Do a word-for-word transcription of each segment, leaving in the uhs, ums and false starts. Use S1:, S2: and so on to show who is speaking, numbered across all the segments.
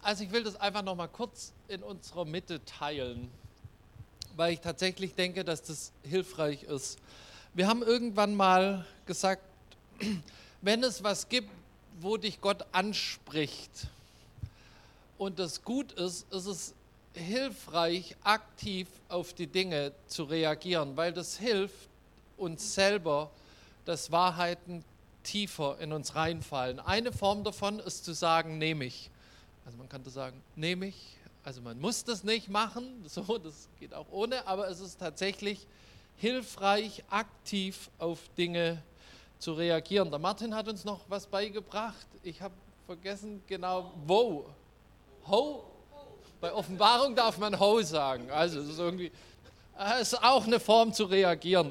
S1: Also ich will das einfach noch mal kurz in unserer Mitte teilen, weil ich tatsächlich denke, dass das hilfreich ist. Wir haben irgendwann mal gesagt, wenn es was gibt, wo dich Gott anspricht und das gut ist, ist es hilfreich, aktiv auf die Dinge zu reagieren, weil das hilft uns selber, dass Wahrheiten tiefer in uns reinfallen. Eine Form davon ist zu sagen, nehme ich. Also man könnte sagen, nehme ich. Also man muss das nicht machen, so, das geht auch ohne, aber es ist tatsächlich hilfreich, aktiv auf Dinge zu reagieren. Der Martin hat uns noch was beigebracht. Ich habe vergessen genau, wo. Ho? Bei Offenbarung darf man Ho sagen. Also es ist irgendwie, es ist auch eine Form zu reagieren.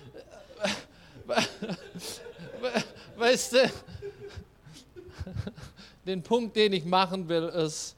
S1: Weißt du, den Punkt, den ich machen will, ist,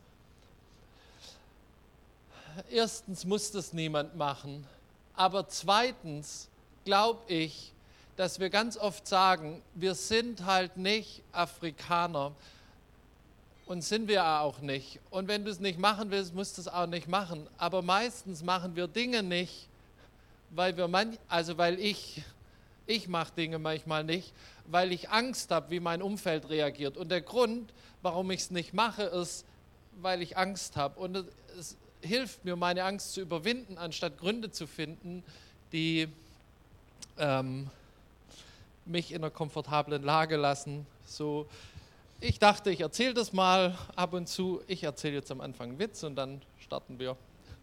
S1: erstens muss das niemand machen, aber zweitens glaube ich, dass wir ganz oft sagen, wir sind halt nicht Afrikaner und sind wir auch nicht. Und wenn du es nicht machen willst, musst du es auch nicht machen. Aber meistens machen wir Dinge nicht, weil wir man, also weil ich, ich mache Dinge manchmal nicht, weil ich Angst habe, wie mein Umfeld reagiert. Und der Grund, warum ich es nicht mache, ist, weil ich Angst habe. Und es, es hilft mir, meine Angst zu überwinden, anstatt Gründe zu finden, die ähm, mich in einer komfortablen Lage lassen. So, ich dachte, ich erzähle das mal ab und zu. Ich erzähle jetzt am Anfang einen Witz und dann starten wir.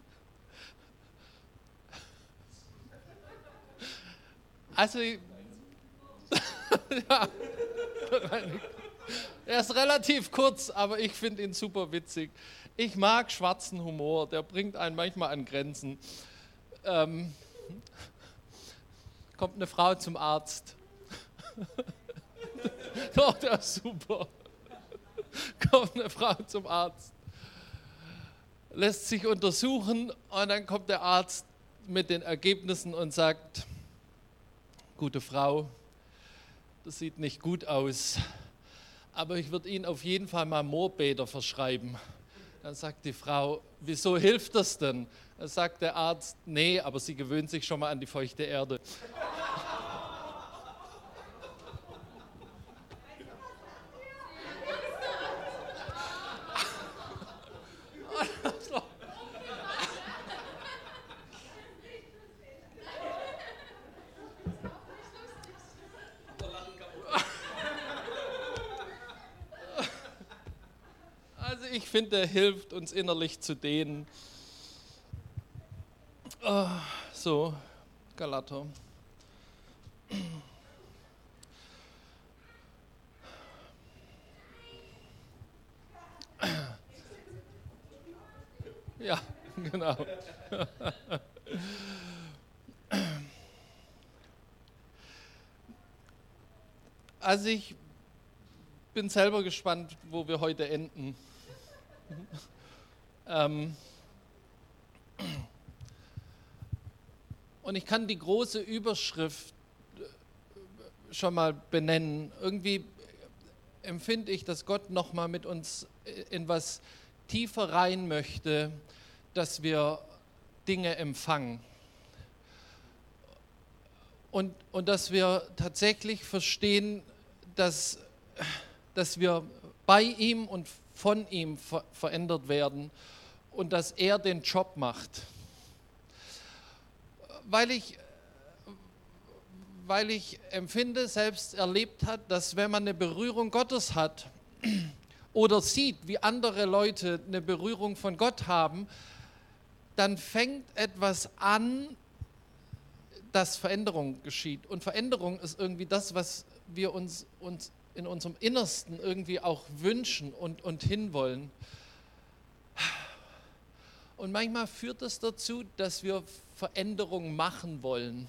S1: Also, ja, er ist relativ kurz, aber ich finde ihn super witzig. Ich mag schwarzen Humor, der bringt einen manchmal an Grenzen. Ähm, kommt eine Frau zum Arzt. Doch, der ist super. Kommt eine Frau zum Arzt, lässt sich untersuchen und dann kommt der Arzt mit den Ergebnissen und sagt, gute Frau, das sieht nicht gut aus, aber ich würde Ihnen auf jeden Fall mal Moorbäder verschreiben. Dann sagt die Frau, wieso hilft das denn? Dann sagt der Arzt, nee, aber sie gewöhnt sich schon mal an die feuchte Erde. Ich finde, er hilft uns innerlich zu dehnen. Oh, so, Galater. Ja, genau. Also ich bin selber gespannt, wo wir heute enden. ähm Und ich kann die große Überschrift schon mal benennen. Irgendwie empfinde ich, dass Gott noch mal mit uns in was tiefer rein möchte, dass wir Dinge empfangen. Und, und dass wir tatsächlich verstehen, dass, dass wir bei ihm und von ihm ver- verändert werden und dass er den Job macht. Weil ich, weil ich empfinde, selbst erlebt hat, dass wenn man eine Berührung Gottes hat oder sieht, wie andere Leute eine Berührung von Gott haben, dann fängt etwas an, dass Veränderung geschieht. Und Veränderung ist irgendwie das, was wir uns, uns in unserem Innersten irgendwie auch wünschen und, und hinwollen. Und manchmal führt das dazu, dass wir Veränderung machen wollen.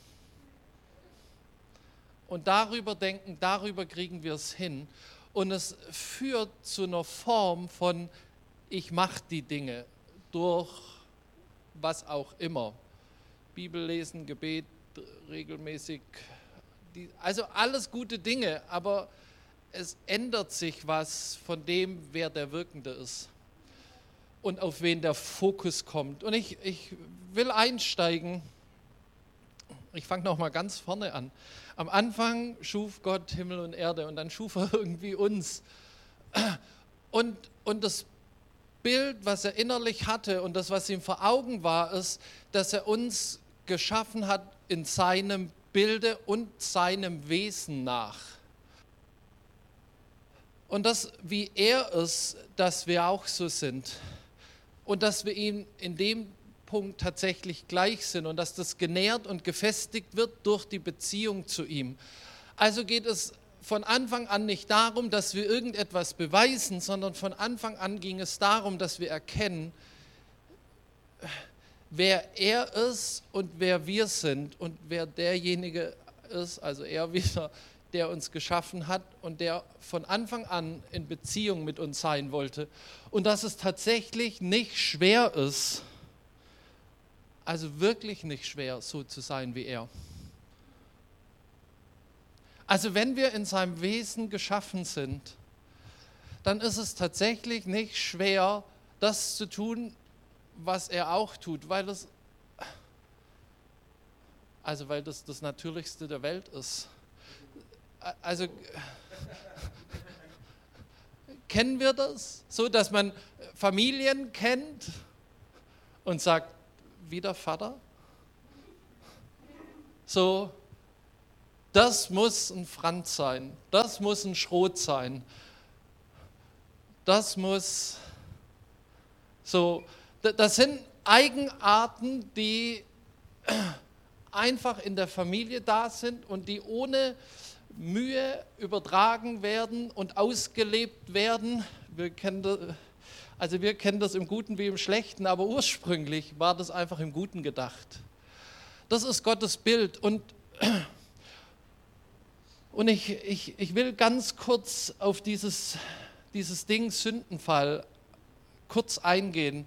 S1: Und darüber denken, darüber kriegen wir es hin. Und es führt zu einer Form von, ich mache die Dinge durch was auch immer. Bibel lesen, Gebet, regelmäßig, die, also alles gute Dinge, aber es ändert sich was von dem, wer der Wirkende ist. und auf wen der Fokus kommt. Und ich, ich will einsteigen, ich fange nochmal ganz vorne an. Am Anfang schuf Gott Himmel und Erde und dann schuf er irgendwie uns. Und, und das Bild, was er innerlich hatte und das, was ihm vor Augen war, ist, dass er uns geschaffen hat in seinem Bilde und seinem Wesen nach. Und das, wie er ist, dass wir auch so sind und dass wir ihm in dem Punkt tatsächlich gleich sind und dass das genährt und gefestigt wird durch die Beziehung zu ihm. Also geht es von Anfang an nicht darum, dass wir irgendetwas beweisen, sondern von Anfang an ging es darum, dass wir erkennen, wer er ist und wer wir sind und wer derjenige ist, also er wieder, der uns geschaffen hat und der von Anfang an in Beziehung mit uns sein wollte. Und dass es tatsächlich nicht schwer ist, also wirklich nicht schwer, so zu sein wie er. Also wenn wir in seinem Wesen geschaffen sind, dann ist es tatsächlich nicht schwer, das zu tun, was er auch tut, weil das, also weil das das Natürlichste der Welt ist. Also kennen wir das? So, dass man Familien kennt und sagt, wie der Vater? So, das muss ein Franz sein, das muss ein Schrot sein, das muss so, das sind Eigenarten, die einfach in der Familie da sind und die ohne Mühe übertragen werden und ausgelebt werden. Wir kennen das, also wir kennen das im Guten wie im Schlechten, aber ursprünglich war das einfach im Guten gedacht. Das ist Gottes Bild und, und ich, ich, ich will ganz kurz auf dieses, dieses Ding Sündenfall kurz eingehen.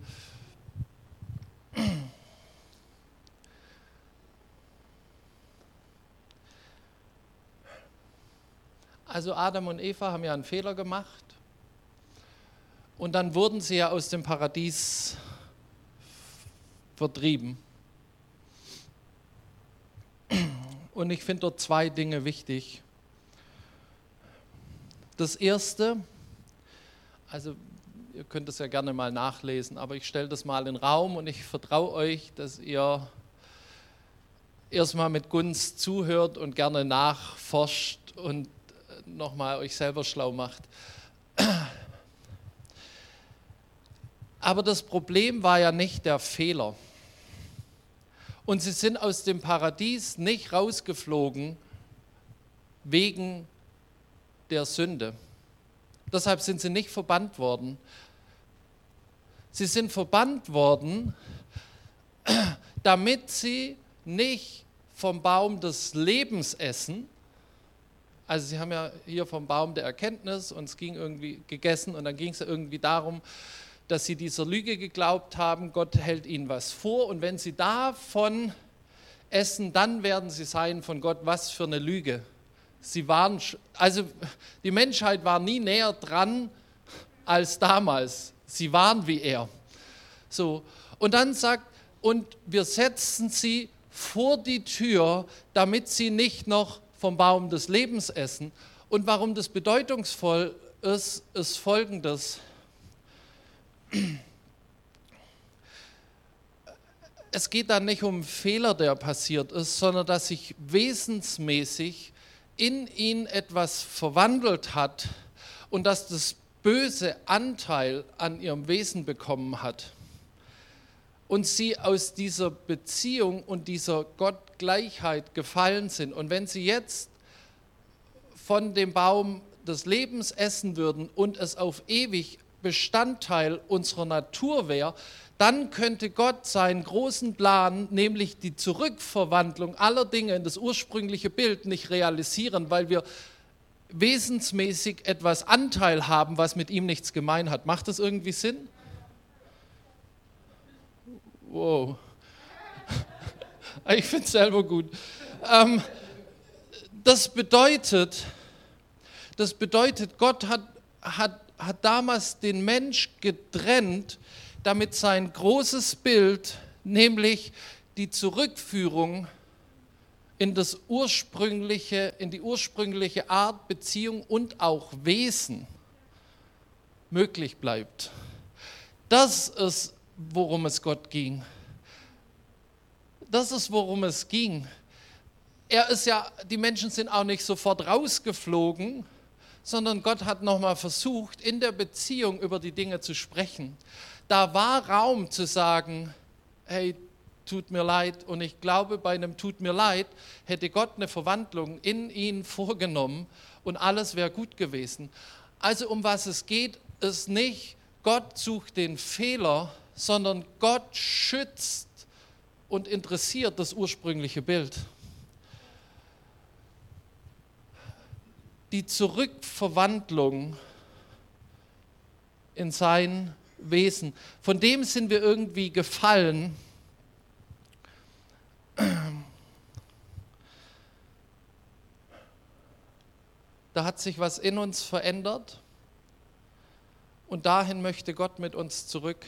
S1: Also Adam und Eva haben ja einen Fehler gemacht und dann wurden sie ja aus dem Paradies vertrieben. Und ich finde dort zwei Dinge wichtig. Das erste, also ihr könnt es ja gerne mal nachlesen, aber ich stelle das mal in den Raum und ich vertraue euch, dass ihr erstmal mit Gunst zuhört und gerne nachforscht und nochmal euch selber schlau macht. Aber das Problem war ja nicht der Fehler. Und sie sind aus dem Paradies nicht rausgeflogen wegen der Sünde. Deshalb sind sie nicht verbannt worden. Sie sind verbannt worden, damit sie nicht vom Baum des Lebens essen. Also sie haben ja hier vom Baum der Erkenntnis und es ging irgendwie gegessen und dann ging es ja irgendwie darum, dass sie dieser Lüge geglaubt haben, Gott hält ihnen was vor und wenn sie davon essen, dann werden sie sein von Gott, was für eine Lüge. Sie waren, also die Menschheit war nie näher dran als damals. Sie waren wie er. So, und dann sagt, und wir setzen sie vor die Tür, damit sie nicht noch vom Baum des Lebens essen. Und warum das bedeutungsvoll ist, ist Folgendes. Es geht dann nicht um einen Fehler, der passiert ist, sondern dass sich wesensmäßig in ihn etwas verwandelt hat und dass das Böse Anteil an ihrem Wesen bekommen hat. Und sie aus dieser Beziehung und dieser Gottgleichheit gefallen sind. Und wenn sie jetzt von dem Baum des Lebens essen würden und es auf ewig Bestandteil unserer Natur wäre, dann könnte Gott seinen großen Plan, nämlich die Zurückverwandlung aller Dinge in das ursprüngliche Bild, nicht realisieren, weil wir wesensmäßig etwas Anteil haben, was mit ihm nichts gemein hat. Macht das irgendwie Sinn? Wow. Ich finde es selber gut. Ähm, das bedeutet, das bedeutet, Gott hat, hat, hat damals den Mensch getrennt, damit sein großes Bild, nämlich die Zurückführung in das ursprüngliche, in die ursprüngliche Art, Beziehung und auch Wesen möglich bleibt. Das ist, worum es Gott ging. Das ist, worum es ging. Er ist ja, die Menschen sind auch nicht sofort rausgeflogen, sondern Gott hat nochmal versucht, in der Beziehung über die Dinge zu sprechen. Da war Raum zu sagen, hey, tut mir leid. Und ich glaube, bei einem tut mir leid, hätte Gott eine Verwandlung in ihn vorgenommen und alles wäre gut gewesen. Also um was es geht, ist nicht, Gott sucht den Fehler, sondern Gott schützt und interessiert das ursprüngliche Bild. Die Zurückverwandlung in sein Wesen, von dem sind wir irgendwie gefallen. Da hat sich was in uns verändert und dahin möchte Gott mit uns zurück.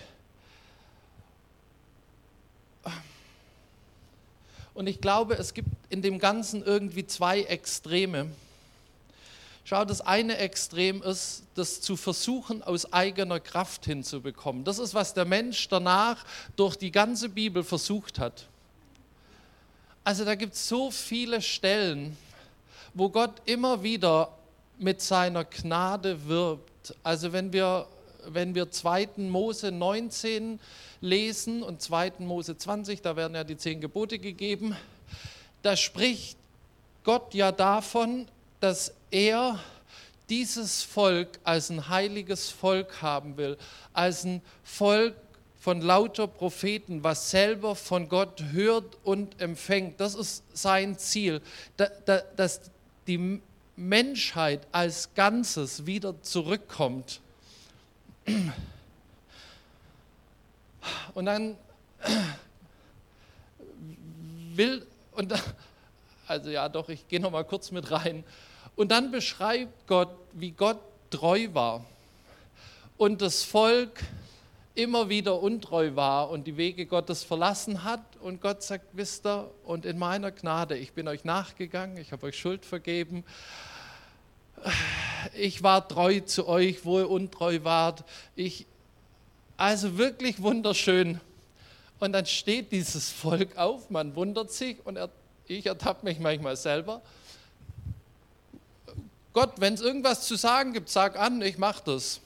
S1: Und ich glaube, es gibt in dem Ganzen irgendwie zwei Extreme. Schau, das eine Extrem ist, das zu versuchen, aus eigener Kraft hinzubekommen. Das ist, was der Mensch danach durch die ganze Bibel versucht hat. Also da gibt es so viele Stellen, wo Gott immer wieder mit seiner Gnade wirbt. Also wenn wir, wenn wir zweiten Mose neunzehn lesen und zweiten Mose zwanzig, da werden ja die zehn Gebote gegeben, da spricht Gott ja davon, dass er dieses Volk als ein heiliges Volk haben will, als ein Volk von lauter Propheten, was selber von Gott hört und empfängt. Das ist sein Ziel, dass die Menschheit als Ganzes wieder zurückkommt. Und dann will, und also ja doch, ich gehe noch mal kurz mit rein. Und dann beschreibt Gott, wie Gott treu war und das Volk immer wieder untreu war und die Wege Gottes verlassen hat. Und Gott sagt, wisst ihr, und in meiner Gnade, ich bin euch nachgegangen, ich habe euch Schuld vergeben, ich war treu zu euch, wo ihr untreu wart. Ich, also wirklich wunderschön. Und dann steht dieses Volk auf, man wundert sich und er, ich ertappe mich manchmal selber. Gott, wenn es irgendwas zu sagen gibt, sag an, ich mache das.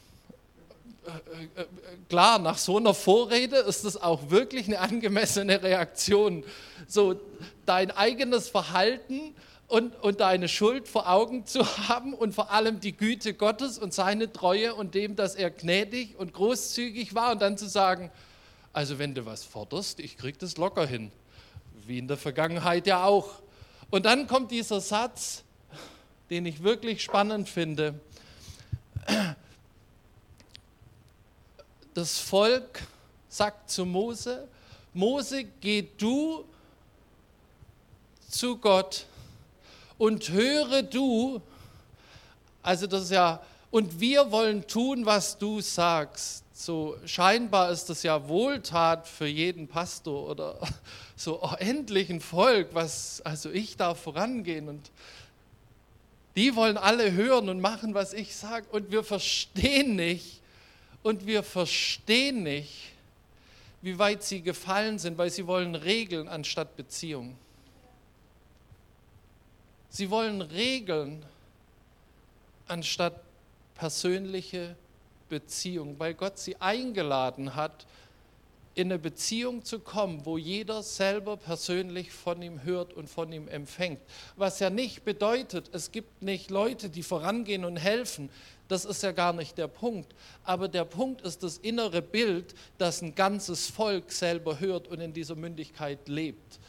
S1: Klar, nach so einer Vorrede ist das auch wirklich eine angemessene Reaktion. So dein eigenes Verhalten und, und deine Schuld vor Augen zu haben und vor allem die Güte Gottes und seine Treue und dem, dass er gnädig und großzügig war und dann zu sagen, also wenn du was forderst, ich krieg das locker hin, wie in der Vergangenheit ja auch. Und dann kommt dieser Satz, den ich wirklich spannend finde. Das Volk sagt zu Mose, Mose, geh du zu Gott und höre du, also das ist ja, und wir wollen tun, was du sagst. So scheinbar ist das ja Wohltat für jeden Pastor oder so, oh, endlich ein Volk, was, also ich darf vorangehen und die wollen alle hören und machen, was ich sage und wir verstehen nicht und wir verstehen nicht, wie weit sie gefallen sind, weil sie wollen Regeln anstatt Beziehung. Sie wollen Regeln anstatt persönliche Beziehung, weil Gott sie eingeladen hat, in eine Beziehung zu kommen, wo jeder selber persönlich von ihm hört und von ihm empfängt. Was ja nicht bedeutet, es gibt nicht Leute, die vorangehen und helfen. Das ist ja gar nicht der Punkt. Aber der Punkt ist das innere Bild, das ein ganzes Volk selber hört und in dieser Mündigkeit lebt.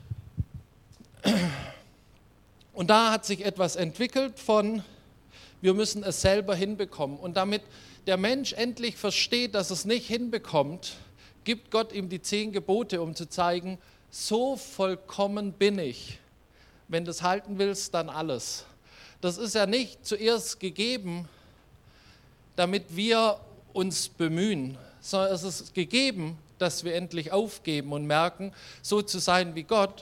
S1: Und da hat sich etwas entwickelt von, wir müssen es selber hinbekommen. Und damit der Mensch endlich versteht, dass es nicht hinbekommt, gibt Gott ihm die zehn Gebote, um zu zeigen, so vollkommen bin ich. Wenn du es halten willst, dann alles. Das ist ja nicht zuerst gegeben, damit wir uns bemühen, sondern es ist gegeben, dass wir endlich aufgeben und merken, so zu sein wie Gott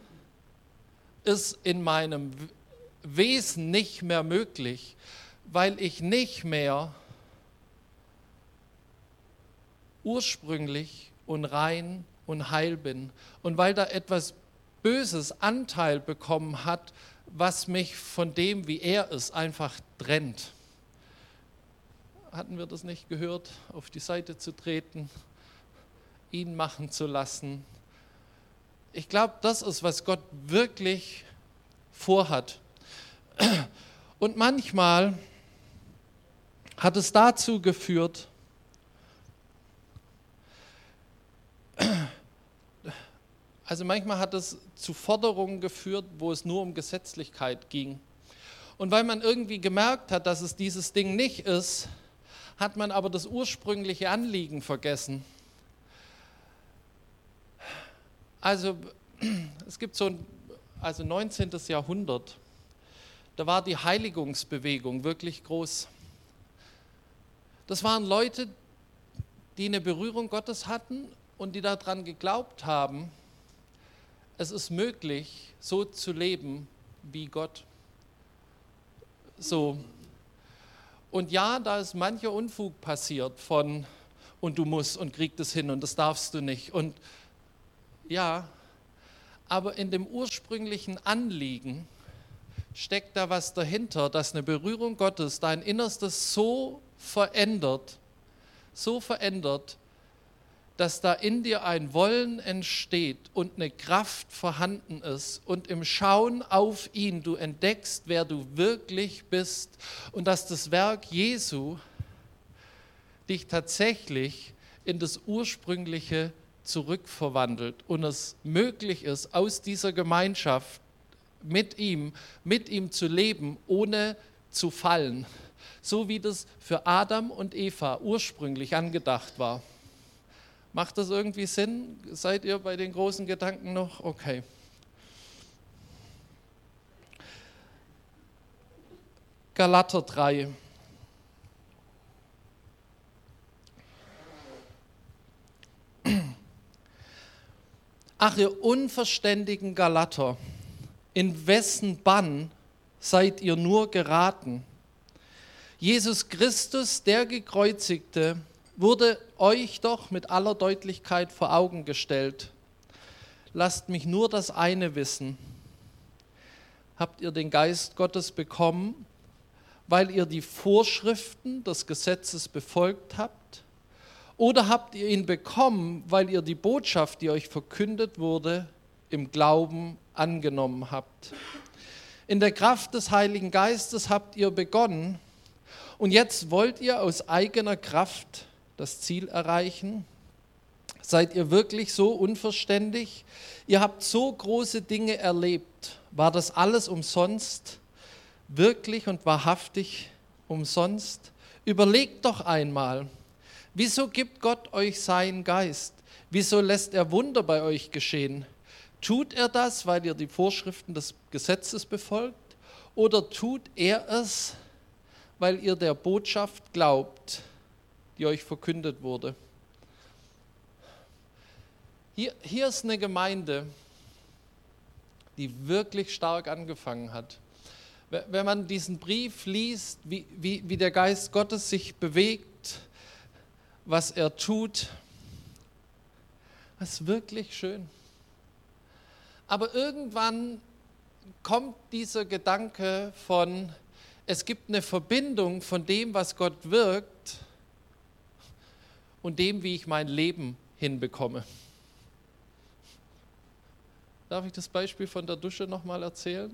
S1: ist in meinem Wesen nicht mehr möglich, weil ich nicht mehr ursprünglich und rein und heil bin und weil da etwas Böses Anteil bekommen hat, was mich von dem, wie er ist, einfach trennt. Hatten wir das nicht gehört, auf die Seite zu treten, ihn machen zu lassen? Ich glaube, das ist, was Gott wirklich vorhat. Und manchmal hat es dazu geführt, also manchmal hat es zu Forderungen geführt, wo es nur um Gesetzlichkeit ging. Und weil man irgendwie gemerkt hat, dass es dieses Ding nicht ist, hat man aber das ursprüngliche Anliegen vergessen. Also es gibt so ein also neunzehnten. Jahrhundert, da war die Heiligungsbewegung wirklich groß. Das waren Leute, die eine Berührung Gottes hatten und die daran geglaubt haben, es ist möglich, so zu leben wie Gott. So. Und ja, da ist mancher Unfug passiert von und du musst und krieg das hin und das darfst du nicht. Und ja, aber in dem ursprünglichen Anliegen steckt da was dahinter, dass eine Berührung Gottes dein Innerstes so verändert, so verändert, dass da in dir ein Wollen entsteht und eine Kraft vorhanden ist und im Schauen auf ihn du entdeckst, wer du wirklich bist und dass das Werk Jesu dich tatsächlich in das Ursprüngliche zurückverwandelt und es möglich ist, aus dieser Gemeinschaft mit ihm, mit ihm zu leben, ohne zu fallen, so wie das für Adam und Eva ursprünglich angedacht war. Macht das irgendwie Sinn? Seid ihr bei den großen Gedanken noch? Okay. Galater drei. Ach, ihr unverständigen Galater, in wessen Bann seid ihr nur geraten? Jesus Christus, der Gekreuzigte, wurde euch doch mit aller Deutlichkeit vor Augen gestellt. Lasst mich nur das eine wissen. Habt ihr den Geist Gottes bekommen, weil ihr die Vorschriften des Gesetzes befolgt habt? Oder habt ihr ihn bekommen, weil ihr die Botschaft, die euch verkündet wurde, im Glauben angenommen habt? In der Kraft des Heiligen Geistes habt ihr begonnen und jetzt wollt ihr aus eigener Kraft das Ziel erreichen? Seid ihr wirklich so unverständig? Ihr habt so große Dinge erlebt. War das alles umsonst? Wirklich und wahrhaftig umsonst? Überlegt doch einmal, wieso gibt Gott euch seinen Geist? Wieso lässt er Wunder bei euch geschehen? Tut er das, weil ihr die Vorschriften des Gesetzes befolgt? Oder tut er es, weil ihr der Botschaft glaubt, die euch verkündet wurde? Hier, hier ist eine Gemeinde, die wirklich stark angefangen hat. Wenn man diesen Brief liest, wie, wie, wie der Geist Gottes sich bewegt, was er tut, das ist wirklich schön. Aber irgendwann kommt dieser Gedanke von, es gibt eine Verbindung von dem, was Gott wirkt, und dem, wie ich mein Leben hinbekomme. Darf ich das Beispiel von der Dusche nochmal erzählen?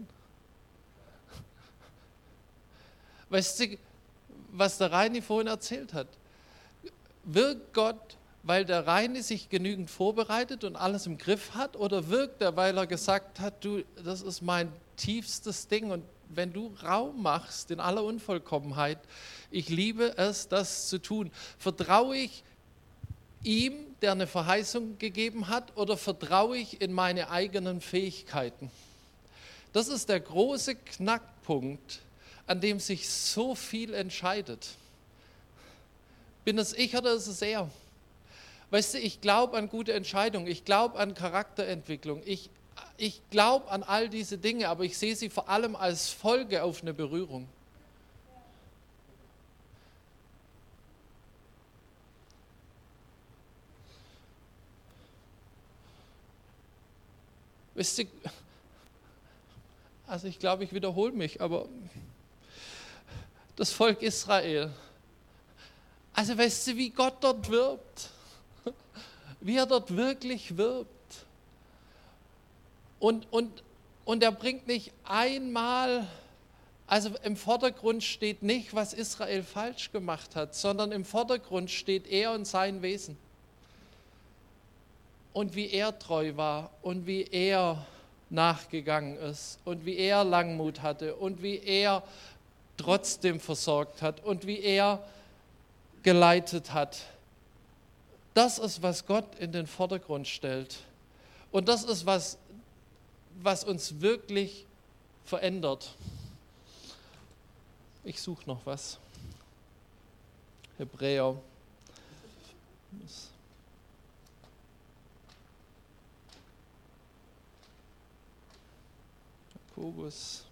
S1: Weißt du, was der Reini vorhin erzählt hat? Wirkt Gott, weil der Reini sich genügend vorbereitet und alles im Griff hat? Oder wirkt er, weil er gesagt hat, du, das ist mein tiefstes Ding und wenn du Raum machst in aller Unvollkommenheit, ich liebe es, das zu tun. Vertraue ich ihm, der eine Verheißung gegeben hat, oder vertraue ich in meine eigenen Fähigkeiten? Das ist der große Knackpunkt, an dem sich so viel entscheidet. Bin es ich oder ist es er? Weißt du, ich glaube an gute Entscheidungen, ich glaube an Charakterentwicklung, ich, ich glaube an all diese Dinge, aber ich sehe sie vor allem als Folge auf eine Berührung. Wisst ihr, also ich glaube, ich wiederhole mich, aber das Volk Israel, also weißt du, wie Gott dort wirbt, wie er dort wirklich wirbt. Und, und, und er bringt nicht einmal, also im Vordergrund steht nicht, was Israel falsch gemacht hat, sondern im Vordergrund steht er und sein Wesen. Und wie er treu war und wie er nachgegangen ist und wie er Langmut hatte und wie er trotzdem versorgt hat und wie er geleitet hat. Das ist, was Gott in den Vordergrund stellt. Und das ist, was, was uns wirklich verändert. Ich suche noch was. Hebräer. Jakobus.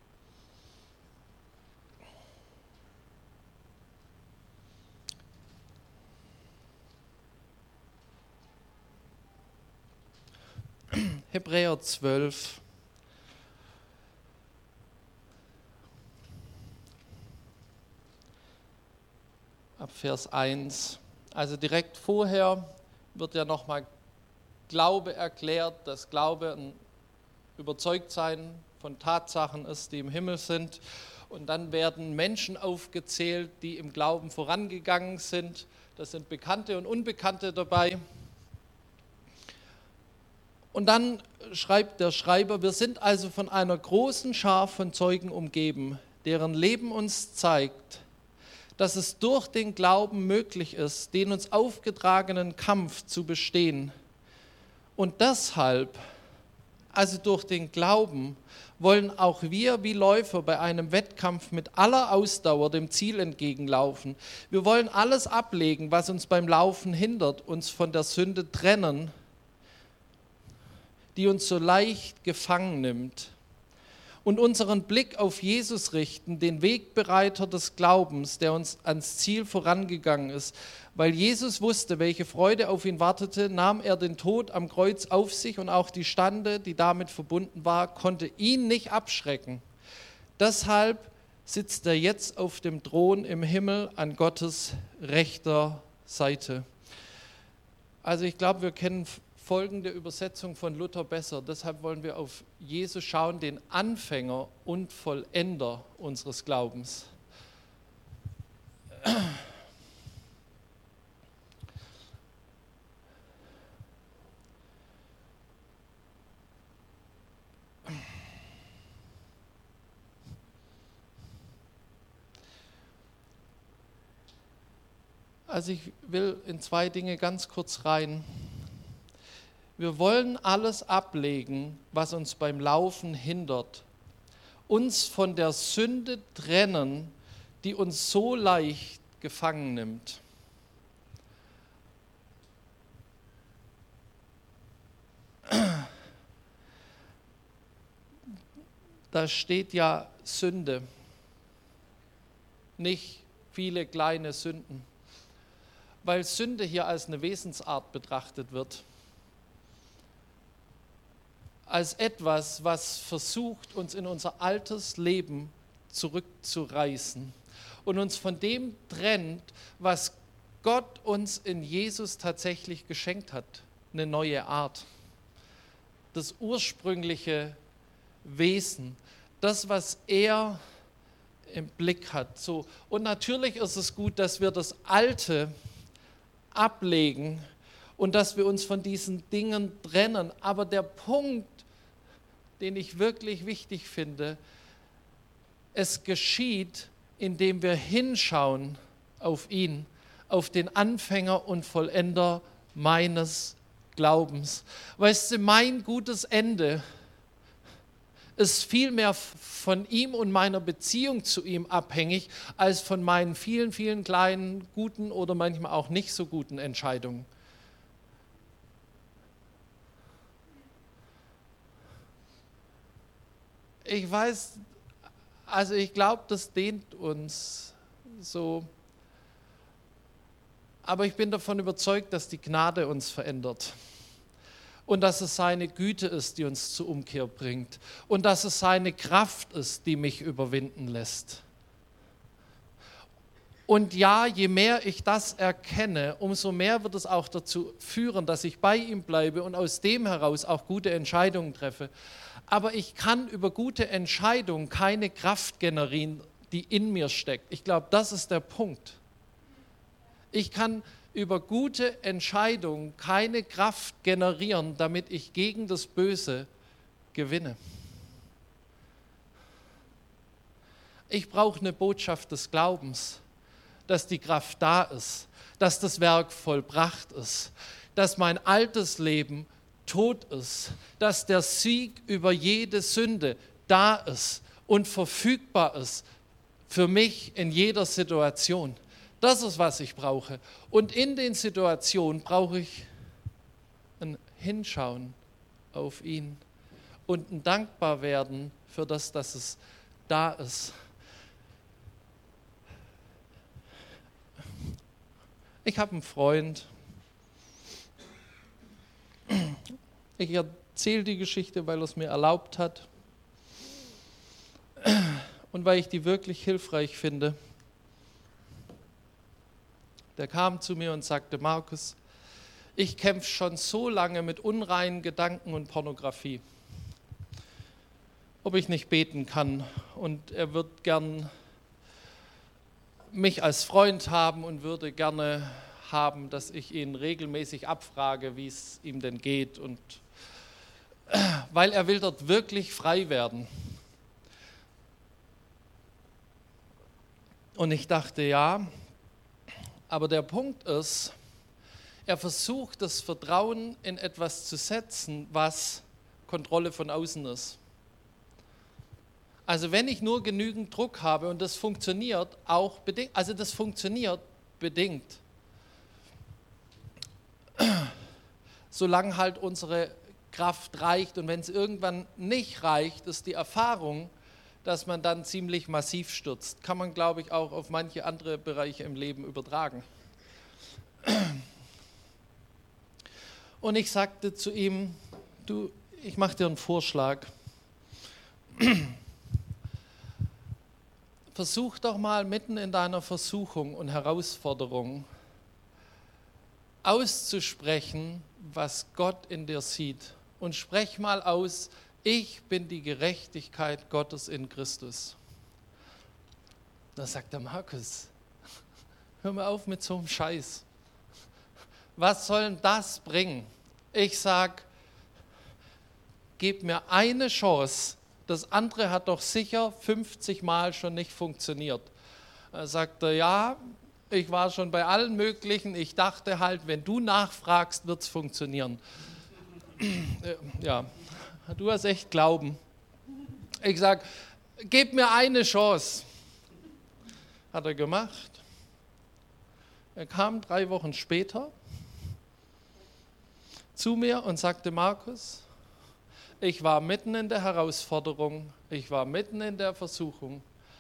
S1: Hebräer zwölf. Ab Vers eins. Also direkt vorher wird ja nochmal Glaube erklärt, dass Glaube ein Überzeugtsein von Tatsachen ist, die im Himmel sind. Und dann werden Menschen aufgezählt, die im Glauben vorangegangen sind. Das sind Bekannte und Unbekannte dabei. Und dann schreibt der Schreiber, wir sind also von einer großen Schar von Zeugen umgeben, deren Leben uns zeigt, dass es durch den Glauben möglich ist, den uns aufgetragenen Kampf zu bestehen. Und deshalb, also durch den Glauben, wollen auch wir wie Läufer bei einem Wettkampf mit aller Ausdauer dem Ziel entgegenlaufen. Wir wollen alles ablegen, was uns beim Laufen hindert, uns von der Sünde trennen, die uns so leicht gefangen nimmt, und unseren Blick auf Jesus richten, den Wegbereiter des Glaubens, der uns ans Ziel vorangegangen ist. Weil Jesus wusste, welche Freude auf ihn wartete, nahm er den Tod am Kreuz auf sich und auch die Schande, die damit verbunden war, konnte ihn nicht abschrecken. Deshalb sitzt er jetzt auf dem Thron im Himmel an Gottes rechter Seite. Also ich glaube, wir kennen folgende Übersetzung von Luther besser. Deshalb wollen wir auf Jesus schauen, den Anfänger und Vollender unseres Glaubens. Also ich will in zwei Dinge ganz kurz rein. Wir wollen alles ablegen, was uns beim Laufen hindert, uns von der Sünde trennen, die uns so leicht gefangen nimmt. Da steht ja Sünde, nicht viele kleine Sünden, weil Sünde hier als eine Wesensart betrachtet wird. Als etwas, was versucht, uns in unser altes Leben zurückzureißen und uns von dem trennt, was Gott uns in Jesus tatsächlich geschenkt hat, eine neue Art. Das ursprüngliche Wesen, das, was er im Blick hat. So. Und natürlich ist es gut, dass wir das Alte ablegen und dass wir uns von diesen Dingen trennen. Aber der Punkt, den ich wirklich wichtig finde, es geschieht, indem wir hinschauen auf ihn, auf den Anfänger und Vollender meines Glaubens. Weißt du, mein gutes Ende ist viel mehr von ihm und meiner Beziehung zu ihm abhängig, als von meinen vielen, vielen kleinen, guten oder manchmal auch nicht so guten Entscheidungen. ich weiß, also ich glaube, das dehnt uns so. Aber ich bin davon überzeugt, dass die Gnade uns verändert. Und dass es seine Güte ist, die uns zur Umkehr bringt. Und dass es seine Kraft ist, die mich überwinden lässt. Und ja, je mehr ich das erkenne, umso mehr wird es auch dazu führen, dass ich bei ihm bleibe und aus dem heraus auch gute Entscheidungen treffe. Aber ich kann über gute Entscheidungen keine Kraft generieren, die in mir steckt. Ich glaube, das ist der Punkt. Ich kann über gute Entscheidungen keine Kraft generieren, damit ich gegen das Böse gewinne. Ich brauche eine Botschaft des Glaubens, dass die Kraft da ist, dass das Werk vollbracht ist, dass mein altes Leben tot ist, dass der Sieg über jede Sünde da ist und verfügbar ist für mich in jeder Situation. Das ist, was ich brauche. Und in den Situationen brauche ich ein Hinschauen auf ihn und ein Dankbarwerden für das, dass es da ist. Ich habe einen Freund. Ich erzähle die Geschichte, weil er es mir erlaubt hat und weil ich die wirklich hilfreich finde. Der kam zu mir und sagte, Markus, ich kämpfe schon so lange mit unreinen Gedanken und Pornografie, ob ich nicht beten kann. Und er wird gern mich als Freund haben und würde gerne haben, dass ich ihn regelmäßig abfrage, wie es ihm denn geht. Und weil er will dort wirklich frei werden. Und ich dachte, ja, aber der Punkt ist, er versucht, das Vertrauen in etwas zu setzen, was Kontrolle von außen ist. Also wenn ich nur genügend Druck habe und das funktioniert auch bedingt, also das funktioniert bedingt, solange halt unsere Kraft reicht und wenn es irgendwann nicht reicht, ist die Erfahrung, dass man dann ziemlich massiv stürzt. Kann man, glaube ich, auch auf manche andere Bereiche im Leben übertragen. Und ich sagte zu ihm, du, ich mache dir einen Vorschlag. Versuch doch mal mitten in deiner Versuchung und Herausforderung auszusprechen, was Gott in dir sieht. Und sprech mal aus, ich bin die Gerechtigkeit Gottes in Christus. Da sagt der Markus, hör mal auf mit so einem Scheiß. Was soll denn das bringen? Ich sag, gib mir eine Chance. Das andere hat doch sicher fünfzig Mal schon nicht funktioniert. Da sagt er, ja, ich war schon bei allen möglichen. Ich dachte halt, wenn du nachfragst, wird es funktionieren. Ja, du hast echt Glauben. Ich sage, gib mir eine Chance. Hat er gemacht. Er kam drei Wochen später zu mir und sagte, Markus, ich war mitten in der Herausforderung, ich war mitten in der Versuchung.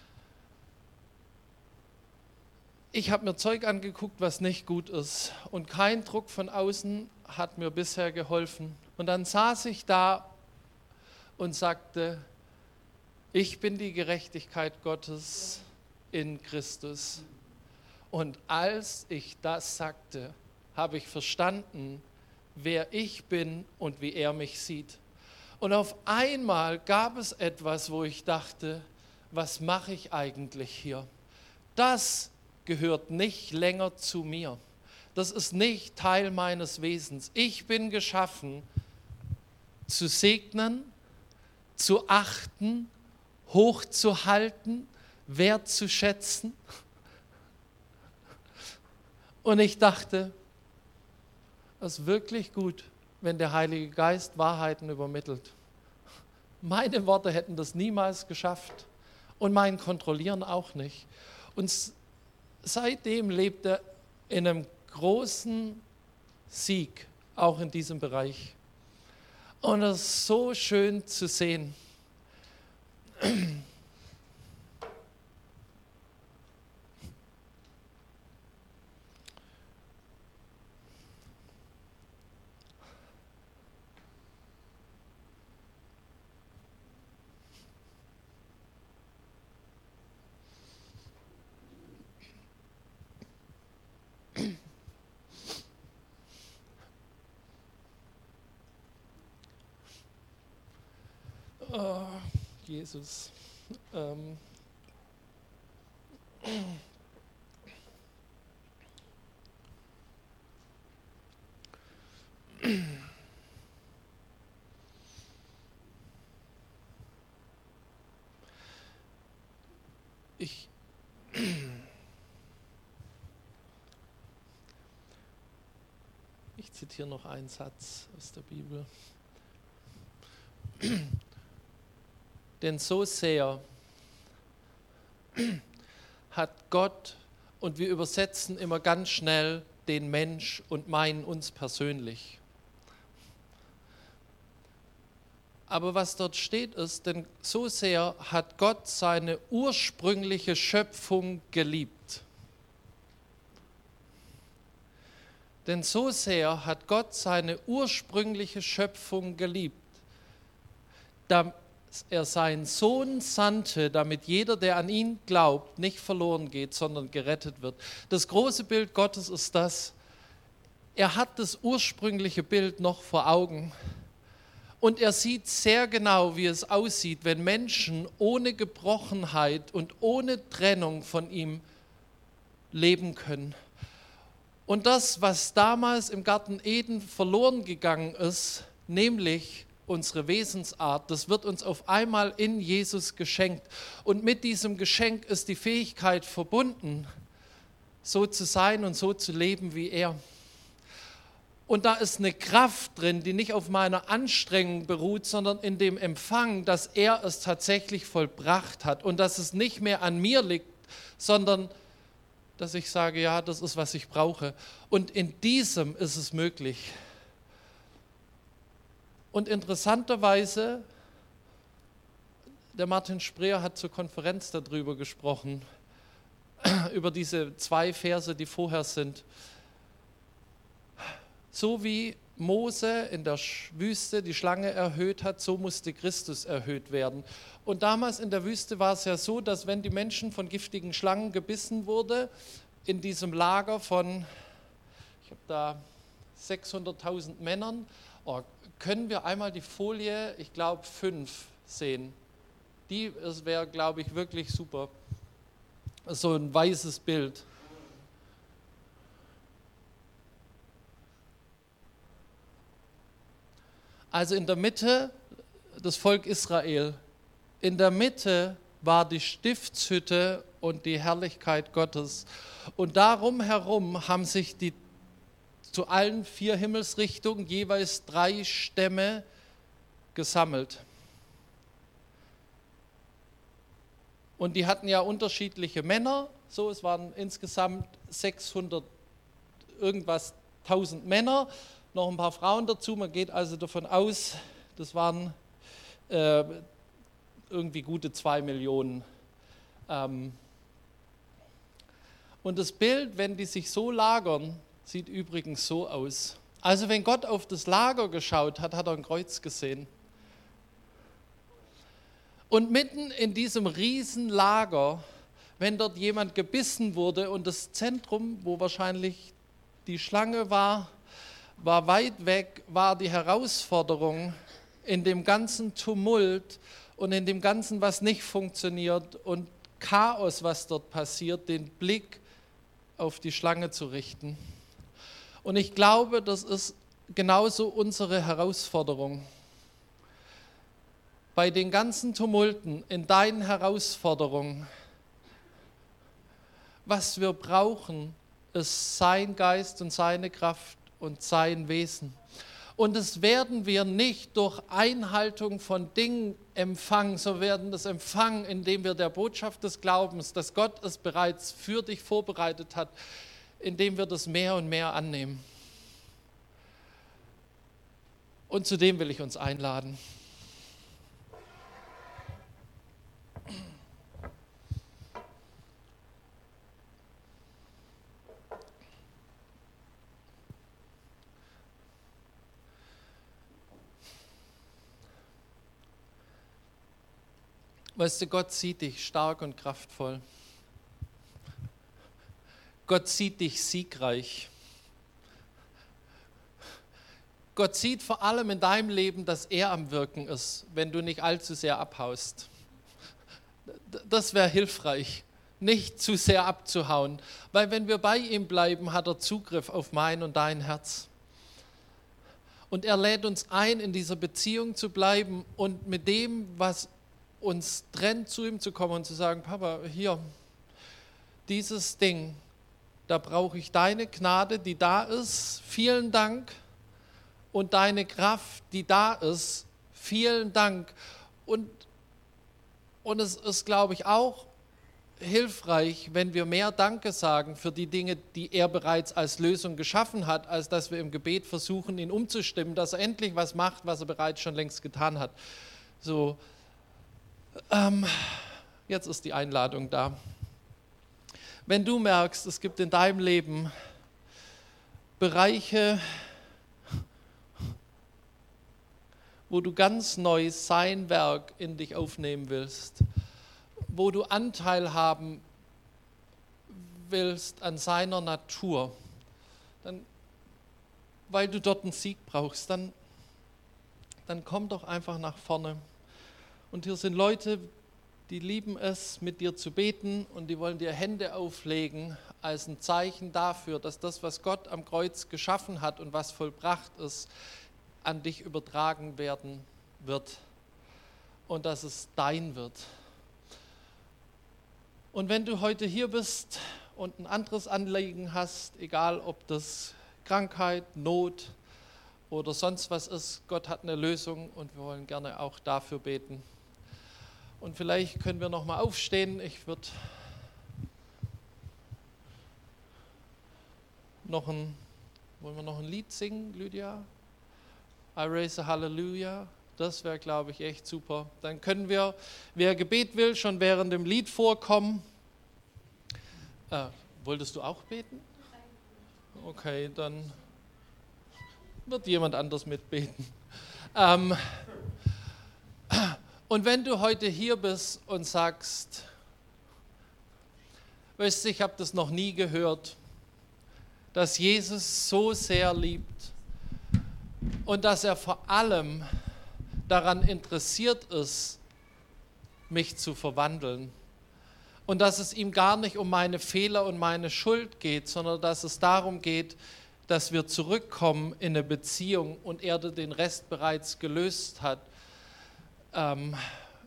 S1: Ich habe mir Zeug angeguckt, was nicht gut ist und kein Druck von außen hat mir bisher geholfen. Und dann saß ich da und sagte, ich bin die Gerechtigkeit Gottes in Christus. Und als ich das sagte, habe ich verstanden, wer ich bin und wie er mich sieht. Und auf einmal gab es etwas, wo ich dachte, was mache ich eigentlich hier? Das gehört nicht länger zu mir. Das ist nicht Teil meines Wesens. Ich bin geschaffen, zu segnen, zu achten, hochzuhalten, wertzuschätzen. Und ich dachte, es ist wirklich gut, wenn der Heilige Geist Wahrheiten übermittelt. Meine Worte hätten das niemals geschafft und mein Kontrollieren auch nicht. Und seitdem lebt er in einem großen Sieg, auch in diesem Bereich. Und es ist so schön zu sehen. Oh, Jesus. Ähm. Ich, ich zitiere noch einen Satz aus der Bibel. Denn so sehr hat Gott, und wir übersetzen immer ganz schnell den Mensch und meinen uns persönlich. Aber was dort steht ist, denn so sehr hat Gott seine ursprüngliche Schöpfung geliebt. Denn so sehr hat Gott seine ursprüngliche Schöpfung geliebt, dass er seinen Sohn sandte, damit jeder, der an ihn glaubt, nicht verloren geht, sondern gerettet wird. Das große Bild Gottes ist das, er hat das ursprüngliche Bild noch vor Augen. Und er sieht sehr genau, wie es aussieht, wenn Menschen ohne Gebrochenheit und ohne Trennung von ihm leben können. Und das, was damals im Garten Eden verloren gegangen ist, nämlich unsere Wesensart, das wird uns auf einmal in Jesus geschenkt. Und mit diesem Geschenk ist die Fähigkeit verbunden, so zu sein und so zu leben wie er. Und da ist eine Kraft drin, die nicht auf meiner Anstrengung beruht, sondern in dem Empfang, dass er es tatsächlich vollbracht hat und dass es nicht mehr an mir liegt, sondern dass ich sage, ja, das ist, was ich brauche. Und in diesem ist es möglich. Und interessanterweise, der Martin Spreer hat zur Konferenz darüber gesprochen, über diese zwei Verse, die vorher sind. So wie Mose in der Wüste die Schlange erhöht hat, so musste Christus erhöht werden. Und damals in der Wüste war es ja so, dass wenn die Menschen von giftigen Schlangen gebissen wurden, in diesem Lager von, ich habe da sechshunderttausend Männern, oh, können wir einmal die Folie, ich glaube fünf, sehen. Die wäre, glaube ich, wirklich super. So ein weißes Bild. Also in der Mitte das Volk Israel. In der Mitte war die Stiftshütte und die Herrlichkeit Gottes. Und darum herum haben sich die zu allen vier Himmelsrichtungen jeweils drei Stämme gesammelt. Und die hatten ja unterschiedliche Männer. So, es waren insgesamt sechshundert irgendwas tausend Männer. Noch ein paar Frauen dazu, man geht also davon aus, das waren äh, irgendwie gute zwei Millionen. Ähm und das Bild, wenn die sich so lagern, sieht übrigens so aus. Also wenn Gott auf das Lager geschaut hat, hat er ein Kreuz gesehen. Und mitten in diesem Riesenlager, wenn dort jemand gebissen wurde und das Zentrum, wo wahrscheinlich die Schlange war, war weit weg, war die Herausforderung in dem ganzen Tumult und in dem ganzen, was nicht funktioniert und Chaos, was dort passiert, den Blick auf die Schlange zu richten. Und ich glaube, das ist genauso unsere Herausforderung. Bei den ganzen Tumulten, in deinen Herausforderungen, was wir brauchen, ist sein Geist und seine Kraft und sein Wesen. Und das werden wir nicht durch Einhaltung von Dingen empfangen, so werden das empfangen, indem wir der Botschaft des Glaubens, dass Gott es bereits für dich vorbereitet hat, indem wir das mehr und mehr annehmen. Und zu dem will ich uns einladen. Weißt du, Gott sieht dich stark und kraftvoll. Gott sieht dich siegreich. Gott sieht vor allem in deinem Leben, dass er am Wirken ist, wenn du nicht allzu sehr abhaust. Das wäre hilfreich, nicht zu sehr abzuhauen, weil wenn wir bei ihm bleiben, hat er Zugriff auf mein und dein Herz. Und er lädt uns ein, in dieser Beziehung zu bleiben und mit dem, was uns trennt, zu ihm zu kommen und zu sagen, Papa, hier, dieses Ding, da brauche ich deine Gnade, die da ist, vielen Dank, und deine Kraft, die da ist, vielen Dank. Und, und es ist, glaube ich, auch hilfreich, wenn wir mehr Danke sagen für die Dinge, die er bereits als Lösung geschaffen hat, als dass wir im Gebet versuchen, ihn umzustimmen, dass er endlich was macht, was er bereits schon längst getan hat. So, ähm, jetzt ist die Einladung da. Wenn du merkst, es gibt in deinem Leben Bereiche, wo du ganz neu sein Werk in dich aufnehmen willst, wo du Anteil haben willst an seiner Natur, dann, weil du dort einen Sieg brauchst, dann, dann komm doch einfach nach vorne. Und hier sind Leute, die lieben es, mit dir zu beten und die wollen dir Hände auflegen als ein Zeichen dafür, dass das, was Gott am Kreuz geschaffen hat und was vollbracht ist, an dich übertragen werden wird und dass es dein wird. Und wenn du heute hier bist und ein anderes Anliegen hast, egal ob das Krankheit, Not oder sonst was ist, Gott hat eine Lösung und wir wollen gerne auch dafür beten. Und vielleicht können wir noch mal aufstehen. Ich würde noch ein, wollen wir noch ein Lied singen, Lydia? I raise a Hallelujah. Das wäre, glaube ich, echt super. Dann können wir, wer Gebet will, schon während dem Lied vorkommen. Äh, wolltest du auch beten? Okay, dann wird jemand anders mitbeten. Ähm, und wenn du heute hier bist und sagst, weißt du, ich habe das noch nie gehört, dass Jesus so sehr liebt und dass er vor allem daran interessiert ist, mich zu verwandeln. Und dass es ihm gar nicht um meine Fehler und meine Schuld geht, sondern dass es darum geht, dass wir zurückkommen in eine Beziehung und er den Rest bereits gelöst hat. Ähm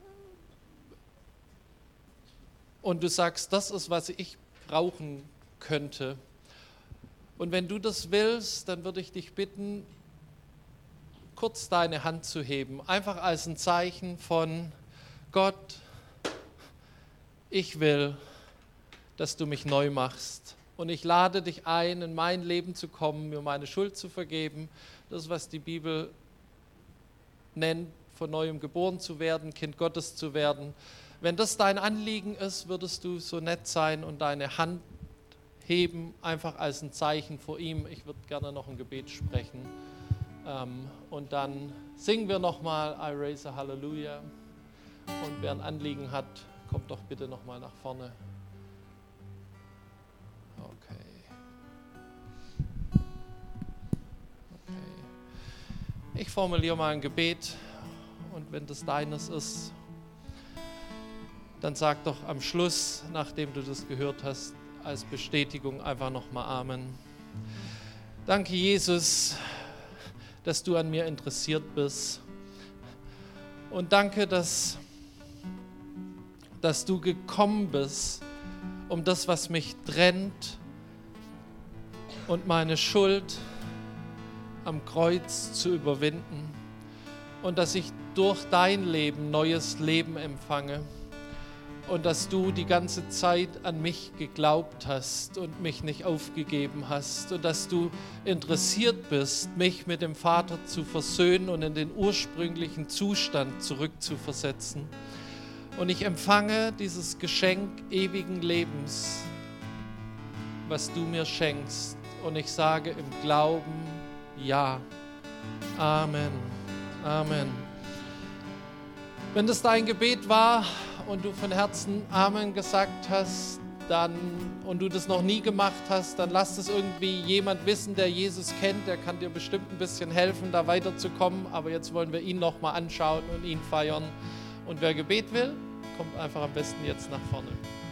S1: und du sagst, das ist, was ich brauchen könnte. Und wenn du das willst, dann würde ich dich bitten, kurz deine Hand zu heben, einfach als ein Zeichen von Gott, ich will, dass du mich neu machst. Und ich lade dich ein, in mein Leben zu kommen, mir meine Schuld zu vergeben. Das ist, was die Bibel nennt, von neuem geboren zu werden, Kind Gottes zu werden. Wenn das dein Anliegen ist, würdest du so nett sein und deine Hand heben, einfach als ein Zeichen vor ihm. Ich würde gerne noch ein Gebet sprechen. Ähm, und dann singen wir nochmal I raise a Hallelujah. Und wer ein Anliegen hat, kommt doch bitte nochmal nach vorne. Okay. Okay. Ich formuliere mal ein Gebet und wenn das deines ist, dann sag doch am Schluss, nachdem du das gehört hast, als Bestätigung einfach nochmal Amen. Danke, Jesus, dass du an mir interessiert bist. Und danke, dass, dass du gekommen bist, um das, was mich trennt und meine Schuld am Kreuz zu überwinden. Und dass ich durch dein Leben neues Leben empfange. Und dass du die ganze Zeit an mich geglaubt hast und mich nicht aufgegeben hast. Und dass du interessiert bist, mich mit dem Vater zu versöhnen und in den ursprünglichen Zustand zurückzuversetzen. Und ich empfange dieses Geschenk ewigen Lebens, was du mir schenkst. Und ich sage im Glauben, ja. Amen. Amen. Wenn das dein Gebet war und du von Herzen Amen gesagt hast, dann und du das noch nie gemacht hast, dann lass es irgendwie jemand wissen, der Jesus kennt, der kann dir bestimmt ein bisschen helfen, da weiterzukommen. Aber jetzt wollen wir ihn nochmal anschauen und ihn feiern. Und wer Gebet will, kommt einfach am besten jetzt nach vorne.